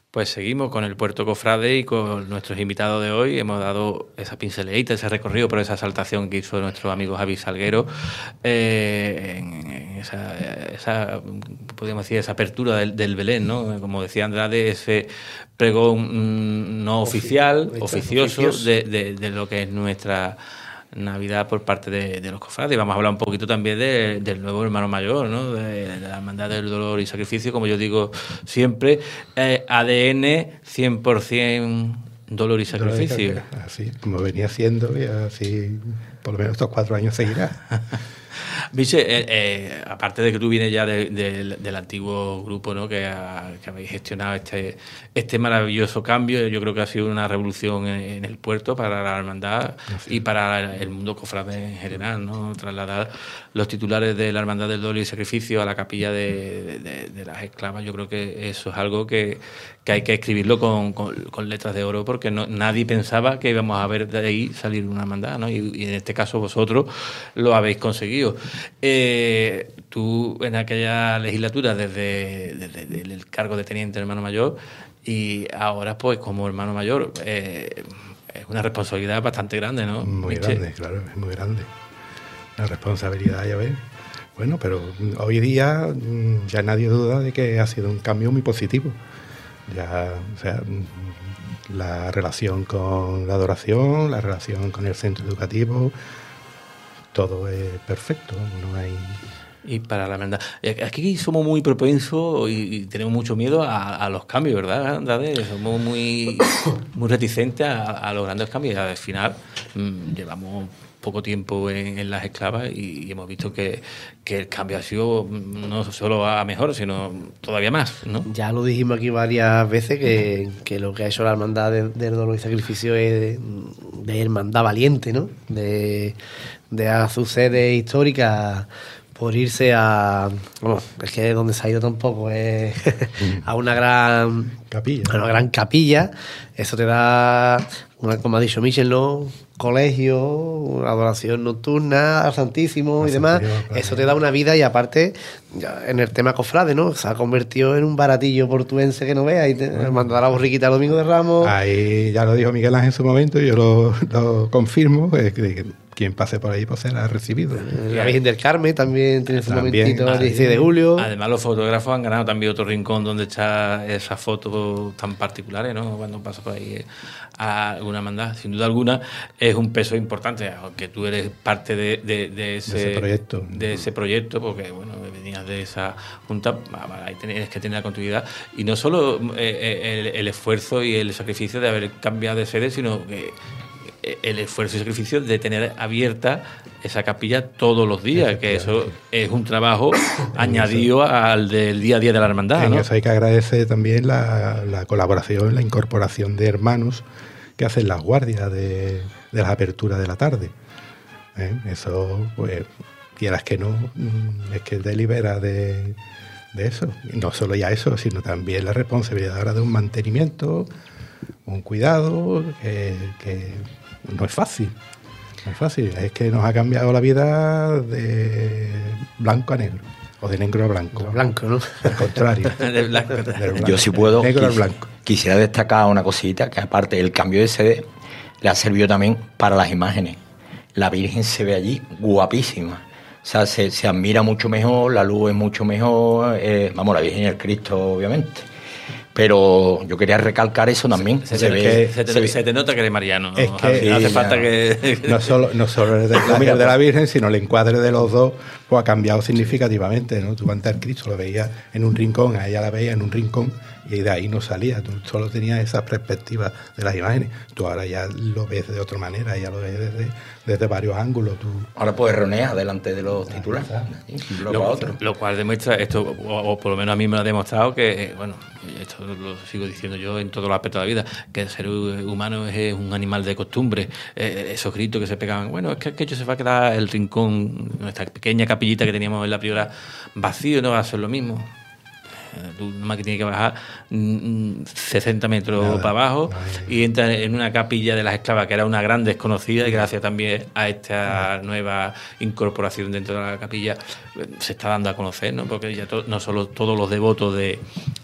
Pues seguimos con el Puerto Cofrade y con nuestros invitados de hoy. Hemos dado esa pinceladita, ese recorrido por esa exaltación que hizo nuestro amigo Javi Salguero, eh, en, en esa, esa, podríamos decir, esa apertura del, del Belén, ¿no? Como decía Andrade, ese pregón no oficial, oficioso, oficioso de, de, de lo que es nuestra Navidad por parte de, de los cofrades. Vamos a hablar un poquito también de, del nuevo hermano mayor, ¿no? De, de la hermandad del dolor y sacrificio, como yo digo siempre, eh, A D N cien por ciento dolor y sacrificio.
Así como venía siendo, y así por lo menos estos cuatro años seguirá.
Viche, eh, eh, aparte de que tú vienes ya de, de, del antiguo grupo, ¿no? que, ha, que habéis gestionado este, este maravilloso cambio, yo creo que ha sido una revolución en, en el puerto para la hermandad sí. y para el mundo cofrade en general, ¿no? Trasladar los titulares de la hermandad del dolor y sacrificio a la capilla de, de, de, de las esclavas, yo creo que eso es algo que, que hay que escribirlo con, con, con letras de oro, porque no, nadie pensaba que íbamos a ver de ahí salir una hermandad, ¿no? y, y en este caso vosotros lo habéis conseguido. Eh, tú en aquella legislatura desde, desde, desde el cargo de teniente hermano mayor y ahora pues como hermano mayor eh, es una responsabilidad bastante grande, ¿no?
Muy Miche? grande, claro, es muy grande. Una responsabilidad, ya ves. Bueno, pero hoy día ya nadie duda de que ha sido un cambio muy positivo. Ya, o sea, la relación con la adoración, la relación con el centro educativo, todo es perfecto, no hay...
Y para la verdad, aquí somos muy propensos y, y tenemos mucho miedo a, a los cambios, ¿verdad, Andrade? Somos muy, muy reticentes a, a los grandes cambios. Al final mmm, llevamos poco tiempo en, en las esclavas y, y hemos visto que, que el cambio ha sido no solo a mejor, sino todavía más, ¿no?
Ya lo dijimos aquí varias veces que, que lo que ha hecho la hermandad del de dolor y sacrificio es de, de hermandad valiente, ¿no? De, de a su sede histórica por irse a... Bueno, es que donde se ha ido tampoco es a una gran
capilla.
A una gran capilla. Eso te da, una, como ha dicho Michel, ¿no? Colegio, adoración nocturna al Santísimo y demás. Eso te da una vida y aparte, ya en el tema cofrade, ¿no? Se ha convertido en un baratillo portuense que no veas y te bueno. mandar a la borriquita el domingo de Ramos.
Ahí ya lo dijo Miguel Ángel en su momento y yo lo, lo confirmo, es que quien pase por ahí pues será recibido.
La Virgen del Carmen también tiene su también, momentito el dieciséis de julio.
Además los fotógrafos han ganado también otro rincón donde está esas fotos tan particulares, ¿no? Cuando pasa por ahí a alguna hermandad, sin duda alguna es un peso importante, aunque tú eres parte de, de, de, ese,
de ese proyecto,
de ese proyecto, porque bueno, venías de esa junta, ahí tienes que tener la continuidad y no solo el, el esfuerzo y el sacrificio de haber cambiado de sede, sino que el esfuerzo y sacrificio de tener abierta esa capilla todos los días, que eso es un trabajo añadido al del día a día de la hermandad,
en
¿no?
Eso hay que agradecer también la, la colaboración, la incorporación de hermanos que hacen las guardias de, de las aperturas de la tarde. ¿Eh? Eso, pues, quieras que no, es que te libera de, de eso. Y no solo ya eso, sino también la responsabilidad ahora de un mantenimiento, un cuidado, que... que no es fácil, no es fácil, es que nos ha cambiado la vida de blanco a negro, o de negro a blanco.
De blanco, ¿no?
Al contrario.
de blanco.
De blanco.
Yo si puedo,
negro
quis,
al blanco.
Quisiera destacar una cosita, que aparte del cambio de sede, le ha servido también para las imágenes. La Virgen se ve allí guapísima. O sea, se, se admira mucho mejor, la luz es mucho mejor, eh, vamos, la Virgen y el Cristo, obviamente. Pero yo quería recalcar eso también.
Se, se, se, ve, que, se, te, se, se te nota que eres mariano, ¿no?
Es que
sí, hace
ya,
falta que...
No solo, no solo el de, la, el de la Virgen, sino el encuadre de los dos pues ha cambiado significativamente, ¿no? Tú antes al Cristo lo veías en un rincón, a ella la veías en un rincón y de ahí no salía. Tú solo tenías esa perspectiva de las imágenes. Tú ahora ya lo ves de otra manera, ya lo ves desde, desde varios ángulos. Tú...
Ahora puedes ronear delante de los titulares.
Lo, lo, lo cual demuestra, esto, o, o por lo menos a mí me lo ha demostrado, que, bueno, esto lo sigo diciendo yo en todos los aspectos de la vida, que el ser humano es un animal de costumbre. Eh, esos gritos que se pegaban, bueno, es que aquello se va a quedar el rincón, nuestra pequeña capillita que teníamos en la Priora vacío, no va a ser lo mismo. Tú nomás que tienes que bajar sesenta metros Nada, para abajo no y entras en una capilla de las esclavas que era una gran desconocida y gracias también a esta no. nueva incorporación dentro de la capilla se está dando a conocer, ¿no? Porque ya to, no solo todos los devotos de,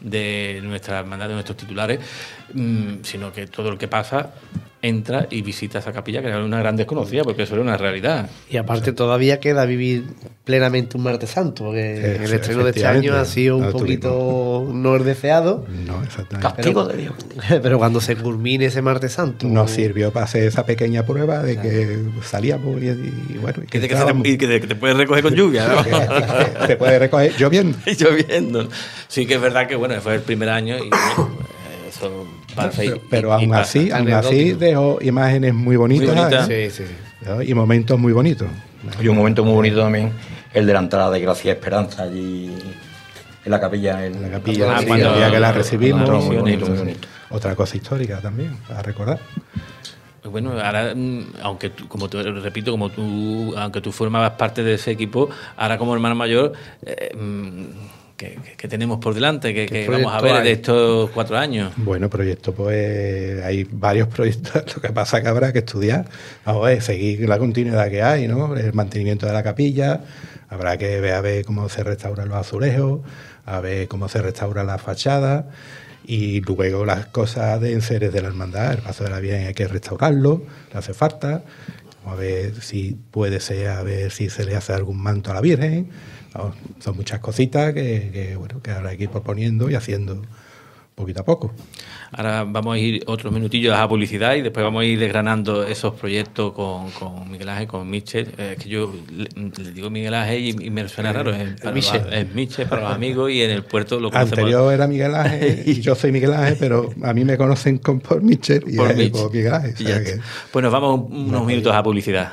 de nuestra hermandad, de nuestros titulares, mmm, sino que todo el que pasa entra y visita esa capilla, que es una gran desconocida, porque eso es una realidad.
Y aparte todavía queda vivir plenamente un martes santo, porque
Sí,
el
sí,
estreno de este año ha sido un
no
poquito no el deseado,
No, exactamente.
Castigo de Dios.
pero cuando se culmine ese martes santo...
Nos sirvió para hacer esa pequeña prueba de que salíamos y, y bueno... Y
Que te, que
entrábamos.
te- y que te, que te puedes recoger con lluvia, ¿no?
Que te puede recoger lloviendo.
Y lloviendo. Sí que es verdad que, bueno, fue el primer año y bueno, eh, eso pasa y-
Pero, pero
y- y
aún
pasa.
así, aún así
Anecdótico.
dejó imágenes muy bonitas,
Muy bonitas.
¿eh?
Sí, sí, sí.
¿no? Y momentos muy bonitos.
Y un momento muy bonito también, el de la entrada de Gracia y Esperanza allí en la capilla. En
En la capilla,
Ah,
sí,
cuando-
el día que la recibimos.
Muy bonito, muy
entonces,
bonito.
Otra cosa histórica también, para recordar.
Pues bueno, ahora, mm, aunque tú, como tú, repito, como tú, aunque tú formabas parte de ese equipo, ahora como hermano mayor, eh, mm, ¿qué, qué- qué tenemos por delante? ¿Qué,
¿Qué
qué vamos a
proyecto
ver de
hay?
estos cuatro años?
Bueno, proyectos, pues hay varios proyectos. Lo que pasa es que habrá que estudiar, vamos a ver, seguir la continuidad que hay, ¿no? El mantenimiento de la capilla, habrá que ver a ver cómo se restauran los azulejos, a ver cómo se restaura la fachada y luego las cosas de enseres de la hermandad. El paso de la Virgen hay que restaurarlo, le hace falta. Vamos a ver si puede ser, a ver si se le hace algún manto a la Virgen. Vamos, son muchas cositas que, que, bueno, que habrá que ir proponiendo y haciendo poquito a poco.
Ahora vamos a ir otros minutillos a publicidad y después vamos a ir desgranando esos proyectos con, con Miguel Ángel, con Michel. Eh, Es que yo le, le digo Miguel Ángel y, y me suena raro. Es, para
Michel.
los- es Michel para los amigos y en el puerto lo conocemos.
Anterior era Miguel Ángel y yo soy Miguel Ángel, pero a mí me conocen con, por Michel y
por
a él
Michel.
por Miguel Ángel. o
Y
sea
ya
que-
está. Pues nos vamos un- unos
No,
minutos a publicidad.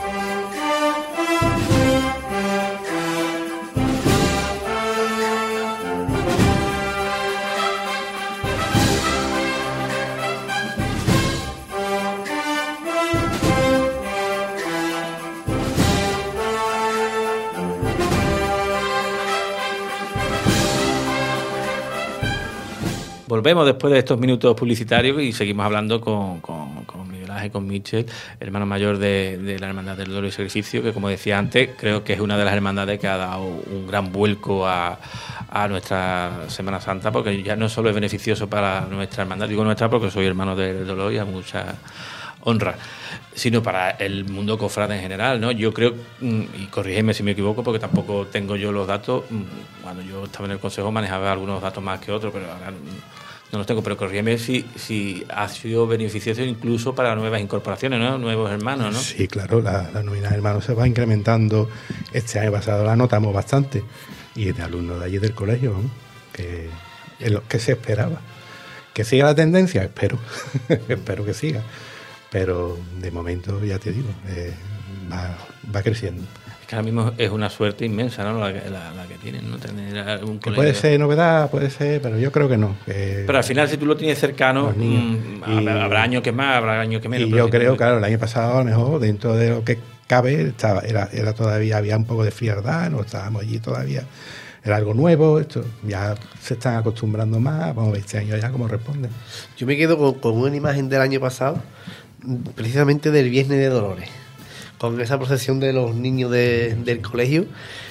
Volvemos después de estos minutos publicitarios y seguimos hablando con, con, con Miguel Ángel, con Michel, hermano mayor de, de la Hermandad del Dolor y Sacrificio, que como decía antes, creo que es una de las hermandades que ha dado un gran vuelco a, a nuestra Semana Santa, porque ya no solo es beneficioso para nuestra hermandad, digo nuestra porque soy hermano del Dolor y a mucha honra, sino para el mundo cofrade en general, ¿no? Yo creo, y corrígeme si me equivoco, porque tampoco tengo yo los datos, cuando yo estaba en el Consejo manejaba algunos datos más que otros, pero ahora no los tengo, pero corrígeme si, si ha sido beneficioso incluso para nuevas incorporaciones, ¿no? Nuevos hermanos, ¿no?
Sí, claro, la, la nómina de hermanos se va incrementando. Este año pasado la notamos bastante. Y de alumnos de allí del colegio, ¿no? Que es lo que se esperaba. Que siga la tendencia, espero. Espero que siga. Pero de momento, ya te digo, eh, va, va creciendo.
Es que ahora mismo es una suerte inmensa, ¿no? La, que- la, la que tienen, ¿no? Tener un
Que
colegio.
puede ser novedad, puede ser, pero yo creo que no. que-
Pero al final, si tú lo tienes cercano,
Los niños.
mm,
Y-
habrá, habrá años que más, habrá años que menos.
y
pero
yo
si
creo,
tú-
claro, el año pasado a lo mejor dentro de lo que cabe estaba, era, era todavía, había un poco de frialdad, no estábamos allí todavía, era algo nuevo, esto ya se están acostumbrando más, vamos a ver este año ya cómo responden.
Yo me quedo con, con una imagen del año pasado, precisamente del Viernes de Dolores, con esa procesión de los niños de- del colegio,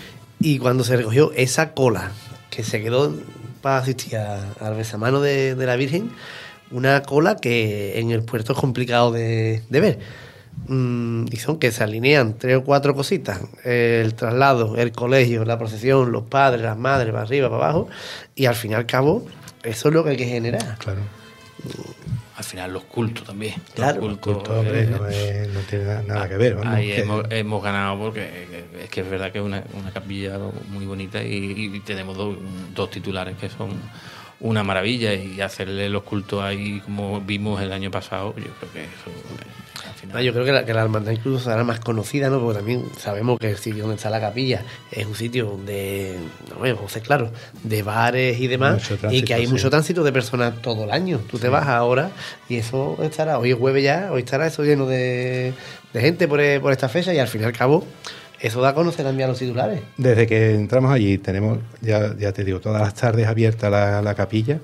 y cuando se recogió esa cola que se quedó para asistir a- al besamano de, de la Virgen, una cola que en el puerto es complicado de, de ver. Mm, y son que se alinean tres o cuatro cositas: el traslado, el colegio, la procesión, los padres, las madres, para arriba, para abajo, y al fin y al cabo eso es lo que hay que generar.
Claro.
Al final los cultos también. Los
Claro,
cultos,
Culto, hombre,
eh,
no, es- no tiene na- nada que ver, vamos.
Ahí
que-
hemos, hemos ganado porque es que es verdad que es una, una capilla muy bonita y, y tenemos dos, dos titulares que son una maravilla, y hacerle los cultos ahí como vimos el año pasado, yo creo que eso eh, al final...
Ah, yo creo que la, que la hermandad incluso será más conocida, ¿no? Porque también sabemos que el sitio donde está la capilla es un sitio donde, no bueno, José, claro, de bares y demás,
Mucho
y
tránsito,
que hay
sí.
mucho tránsito de personas todo el año. Tú te vas ahora y eso estará, hoy es jueves ya, hoy estará eso lleno de, de gente por, e- por esta fecha, y al fin y al cabo eso da a conocer también a los titulares.
Desde que entramos allí tenemos, ya, ya te digo, todas las tardes abierta la, la capilla,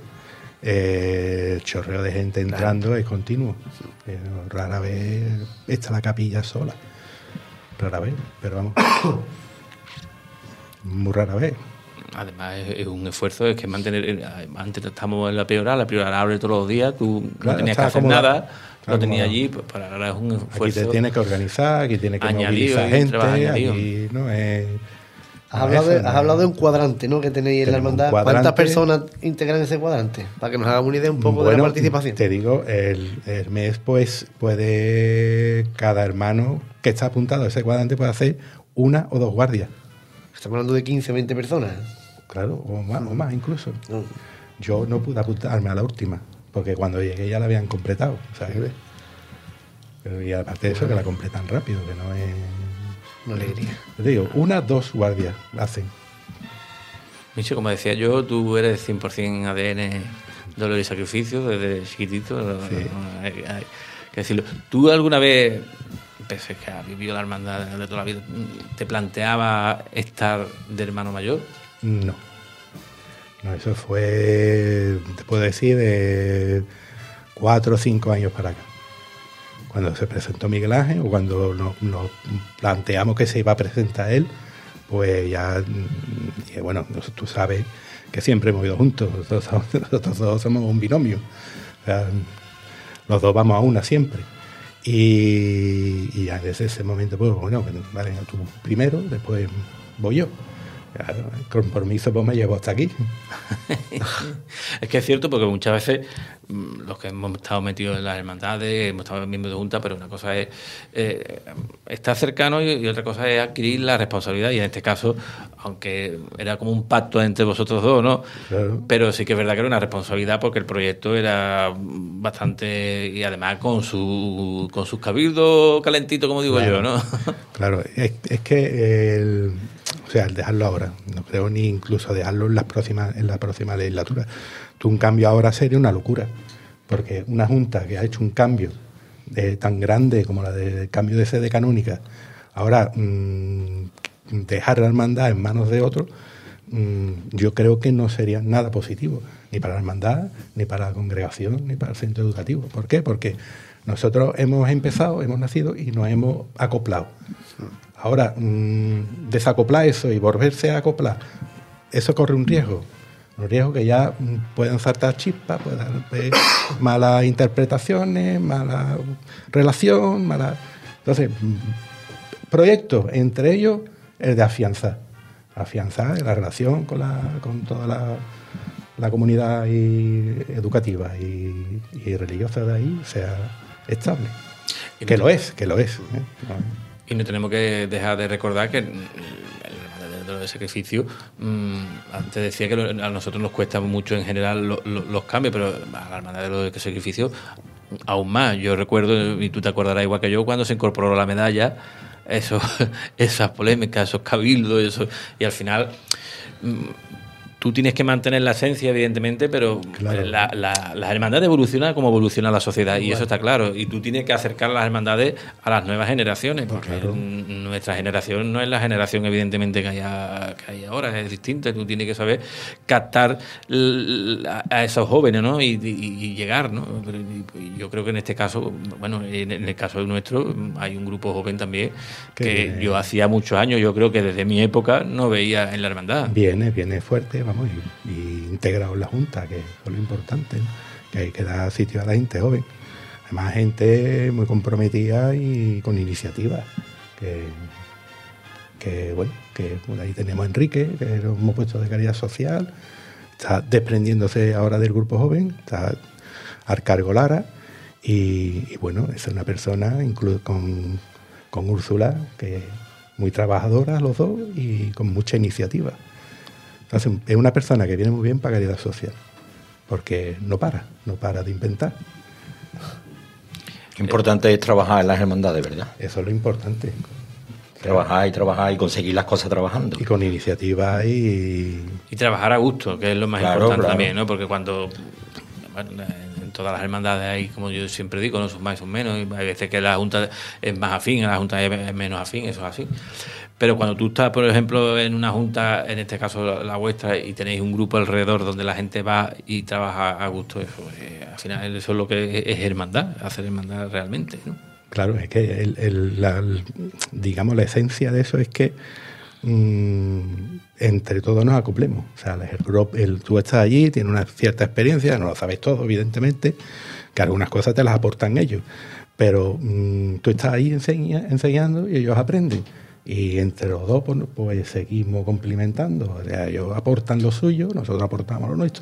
eh, el chorreo de gente entrando es continuo. Eh, rara vez está la capilla sola, rara vez, pero vamos, muy rara vez.
además es, es un esfuerzo, es que mantener, antes estamos en la prioral, la prioral abre todos los días, tú
Claro,
no tenías que
está
hacer
acomodado.
nada,
Está
lo tenías
acomodado.
allí, pues para ahora es un
Aquí
esfuerzo.
te tiene que organizar, aquí tiene que
añadido
movilizar
y
gente,
trabajo añadido.
aquí no es...
Has,
no
hablado,
es
de,
eso,
has
no.
hablado de un cuadrante, ¿no? Que tenéis en la
Tenemos un
hermandad.
cuadrante.
¿Cuántas personas integran ese cuadrante? Para que nos hagamos una idea un poco de
Bueno,
la participación.
Te digo, el, el mes, pues, puede, cada hermano que está apuntado a ese cuadrante puede hacer una o dos guardias.
Estamos hablando de quince o veinte personas.
Claro, o más, o más incluso.
No.
Yo no pude apuntarme a la última, porque cuando llegué ya la habían completado, ¿sabes? Pero y aparte de eso, que la completan rápido, que no es...
Una alegría.
Te digo, una, dos guardias hacen.
Micho, como decía yo, tú eres cien por ciento A D N dolor y sacrificio desde chiquitito.
Sí.
No, hay, hay que decirlo. ¿Tú alguna vez, pese a que has vivido la hermandad de toda la vida, te planteaba estar de hermano mayor?
No. No, eso fue, te puedo decir, de cuatro o cinco años para acá. Cuando se presentó Miguel Ángel, o cuando nos, nos planteamos que se iba a presentar él, pues ya, y bueno, tú sabes que siempre hemos ido juntos, nosotros, nosotros dos somos un binomio, o sea, los dos vamos a una siempre. Y, y ya desde ese momento, pues bueno, vale, tú primero, después voy yo. Claro, el compromiso pues me llevó hasta aquí.
Es que es cierto, porque muchas veces mmm, los que hemos estado metidos en las hermandades, hemos estado miembros de junta, pero una cosa es eh, estar cercano y, y otra cosa es adquirir la responsabilidad. Y en este caso, aunque era como un pacto entre vosotros dos, ¿no?
Claro.
Pero sí que es verdad que era una responsabilidad porque el proyecto era bastante, y además con su con sus cabildos calentitos, como digo
Claro.
yo, ¿no?
Claro, es, es que el, o sea, el dejarlo ahora, no creo ni incluso dejarlo en las próximas, en la próxima legislatura. Tú un cambio ahora sería una locura, porque una junta que ha hecho un cambio de, tan grande como la del cambio de sede canónica, ahora mmm, dejar la hermandad en manos de otros, mmm, yo creo que no sería nada positivo, ni para la hermandad, ni para la congregación, ni para el centro educativo. ¿Por qué? Porque nosotros hemos empezado, hemos nacido y nos hemos acoplado. Ahora, mmm, desacoplar eso y volverse a acoplar, eso corre un riesgo. Un riesgo que ya mmm, pueden saltar chispas, pueden haber malas interpretaciones, mala relación, mala... Entonces, mmm, proyectos, entre ellos el de afianzar. Afianzar la relación con, la, con toda la, la comunidad y, educativa y, y religiosa de ahí sea estable.
Y
Que
no-
lo es, que lo es. ¿eh?
Y no tenemos que dejar de recordar que mm, el de los sacrificios, mmm, antes decía que lo- a nosotros nos cuesta mucho en general lo- lo- los cambios, pero a la hermandad de los sacrificios aún más. Yo recuerdo, y tú te acordarás igual que yo, cuando se incorporó la medalla, eso, esas polémicas, esos cabildos, eso, y al final... mmm, tú tienes que mantener la esencia, evidentemente, pero
Claro.
la, la, las hermandades evolucionan como evoluciona la sociedad, y eso está claro. Y tú tienes que acercar las hermandades a las nuevas generaciones, porque
Claro.
n- nuestra generación no es la generación, evidentemente, que hay, a- que hay ahora, es distinta. Tú tienes que saber captar l- a, a esos jóvenes, ¿no? Y, y- y llegar, ¿no? Pero, y- y yo creo que en este caso, bueno, en, en el caso nuestro, hay un grupo joven también
Qué
que
bien.
yo hacía muchos años, yo creo que desde mi época no veía en la hermandad.
Viene, viene fuerte, vamos, y, y integrado en la Junta, que eso es lo importante, ¿no? Que hay que dar sitio a la gente joven. Además, gente muy comprometida y con iniciativa. Que, que bueno, que bueno, ahí tenemos a Enrique, que lo hemos puesto de caridad social, está desprendiéndose ahora del grupo joven, está Arcargo Lara, y, y bueno, es una persona incluso con, con Úrsula, que muy trabajadora los dos y con mucha iniciativa. Entonces, es una persona que viene muy bien para caridad social, porque no para, no para de inventar.
Qué importante es trabajar en las hermandades, ¿verdad?
Eso es lo importante.
Trabajar y trabajar y conseguir las cosas trabajando.
Y con iniciativa y...
Y trabajar a gusto, que es lo más
Claro,
importante
claro.
también, ¿no? Porque cuando, bueno, en todas las hermandades hay, como yo siempre digo, no son más, son menos, y hay veces que la Junta es más afín, la Junta es menos afín, eso es así. Pero cuando tú estás, por ejemplo, en una Junta, en este caso la, la vuestra, y tenéis un grupo alrededor donde la gente va y trabaja a gusto, eso, eh, al final eso es lo que es, es hermandad, hacer hermandad realmente, ¿no?
Claro, es que el, el- la, el- digamos la esencia de eso es que mmm, entre todos nos acoplemos. O sea, el, grupo, el, tú estás allí, tienes una cierta experiencia, no lo sabes todo, evidentemente, que algunas cosas te las aportan ellos, pero mmm, tú estás ahí enseña, enseñando y ellos aprenden. Y entre los dos pues, pues seguimos complementando. O sea, ellos aportan lo suyo, nosotros aportamos lo nuestro.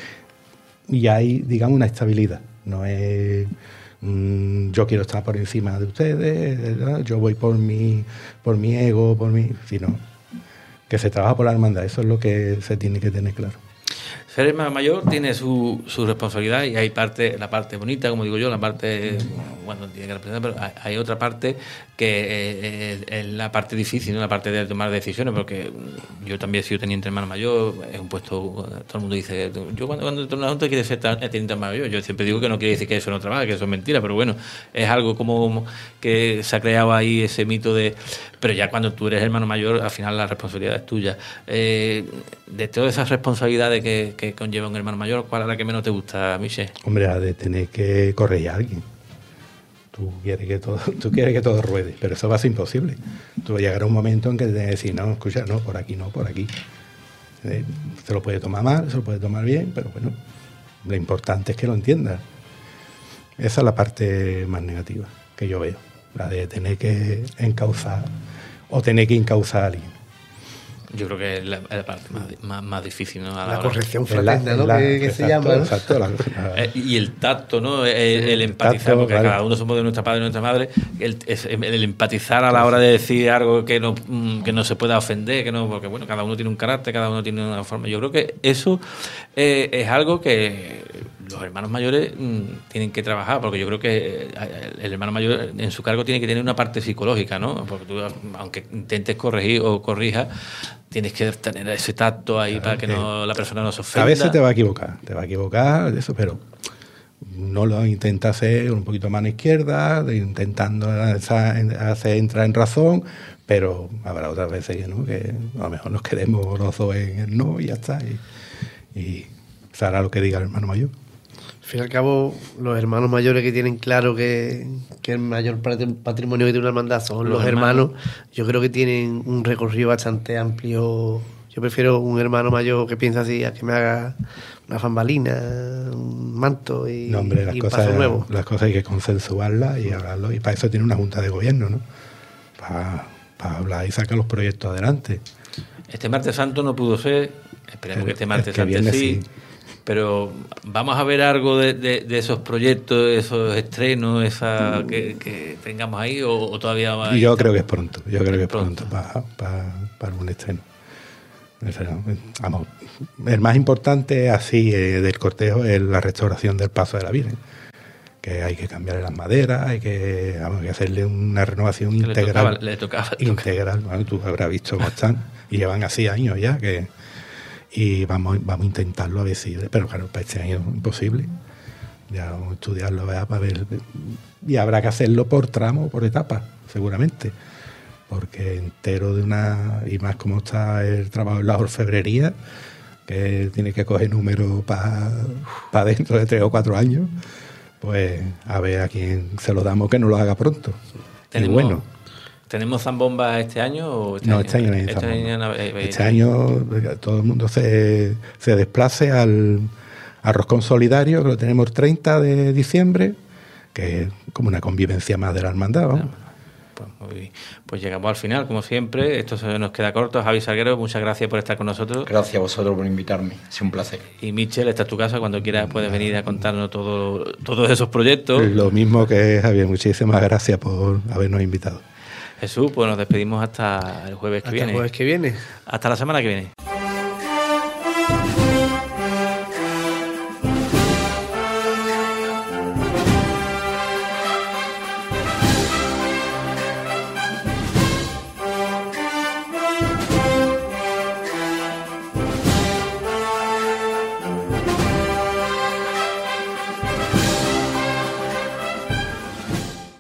Y hay, digamos, una estabilidad. No es mmm, yo quiero estar por encima de ustedes, ¿verdad? Yo voy por mi, por mi ego, por mi, sino que se trabaja por la hermandad. Eso es lo que se tiene que tener claro.
Ser hermano mayor tiene su, su responsabilidad y hay parte, la parte bonita, como digo yo, la parte bueno, tiene que representar, pero hay, hay otra parte que eh, es la parte difícil, ¿no? La parte de tomar decisiones, porque yo también he sido teniente hermano mayor, es un puesto, todo el mundo dice, yo cuando, cuando entro en una junta quiere ser teniente hermano mayor, yo siempre digo que no quiere decir que eso no trabaja, que eso es mentira, pero bueno, es algo como que se ha creado ahí ese mito de, pero ya cuando tú eres hermano mayor, al final la responsabilidad es tuya. Eh, de todas esas responsabilidades que, que conlleva un hermano mayor, ¿cuál es la que menos te gusta, Michel?
Hombre, la de tener que corregir a alguien. Tú quieres que todo, tú quieres que todo ruede, pero eso va a ser imposible. Tú llegará un momento en que te tienes que decir, no, escucha, no, por aquí no, por aquí. Eh, se lo puede tomar mal, se lo puede tomar bien, pero bueno, lo importante es que lo entiendas. Esa es la parte más negativa que yo veo, la de tener que encauzar o tener que encauzar a alguien.
Yo creo que es la, la parte más, más, más difícil, ¿no? A la,
la
hora.
corrección fraterna, ¿no? La, que, que
exacto,
se llama, ¿no?
Exacto, la, la,
eh, y el tacto, ¿no? El, el empatizar,
tacto,
porque
vale.
cada uno somos de nuestra padre y nuestra madre. El, el, el empatizar a la hora de decir algo que no, que no se pueda ofender, que no, porque bueno, cada uno tiene un carácter, cada uno tiene una forma. Yo creo que eso eh, es algo que los hermanos mayores mmm, tienen que trabajar, porque yo creo que el hermano mayor en su cargo tiene que tener una parte psicológica, ¿no? Porque tú, aunque intentes corregir o corrijas, tienes que tener ese tacto ahí claro, para que no, la persona no se ofenda.
A veces te va a equivocar, te va a equivocar, eso, pero no lo intenta hacer un poquito mano izquierda, intentando hacer entrar en razón, pero habrá otras veces ¿no? que a lo mejor nos quedemos los dos en el no y ya está. Y, y se hará lo que diga el hermano mayor.
Al fin y al cabo, los hermanos mayores que tienen claro que, que el mayor patrimonio que tiene una hermandad son los, los hermanos, hermanos, yo creo que tienen un recorrido bastante amplio. Yo prefiero un hermano mayor que piensa así a que me haga una fambalina, un manto y,
no, hombre, las
y
cosas,
paso nuevo.
Las cosas hay que consensuarlas y hablarlo, y para eso tiene una junta de gobierno, ¿no? Para, para hablar y sacar los proyectos adelante.
Este martes santo no pudo ser, esperemos
el,
que este martes
que
santo sí. sí. Pero vamos a ver algo de, de, de esos proyectos, esos estrenos, esa que, que tengamos ahí, o, o todavía va.
Yo creo que es pronto, yo creo que es pronto, pronto para, para, para un estreno. Vamos, el más importante así eh, del cortejo es la restauración del paso de la Virgen, que hay que cambiarle las maderas, hay que, vamos, hay que hacerle una renovación que integral.
Le tocaba, le tocaba,
integral, bueno, tú habrás visto cómo están y llevan así años ya que. Y vamos, vamos a intentarlo a ver si... Pero claro, para este año es imposible. Ya vamos a estudiarlo ¿verdad? Para ver... Y habrá que hacerlo por tramo, por etapas, seguramente. Porque entero de una... Y más como está el trabajo en la orfebrería, que tiene que coger números para pa dentro de tres o cuatro años, pues a ver a quién se lo damos que no lo haga pronto.
Tenemos,
y bueno...
¿Tenemos zambomba este año? O este
no,
año?
este año no hay
este
zambomba.
Año, eh,
este año todo el mundo se, se desplace al, al Roscón Solidario, que lo tenemos el treinta de diciembre, que es como una convivencia más de la hermandad, ¿no?
Pues, muy, pues llegamos al final, como siempre. Esto se nos queda corto. Javi Salguero, muchas gracias por estar con nosotros.
Gracias a vosotros por invitarme. Ha sido un placer.
Y Michel, esta es tu casa. Cuando quieras puedes venir a contarnos todo, todos esos proyectos.
Lo mismo que Javier. Muchísimas gracias por habernos invitado.
Jesús, pues nos despedimos hasta el jueves que
hasta
viene.
el jueves que viene.
Hasta la semana que viene.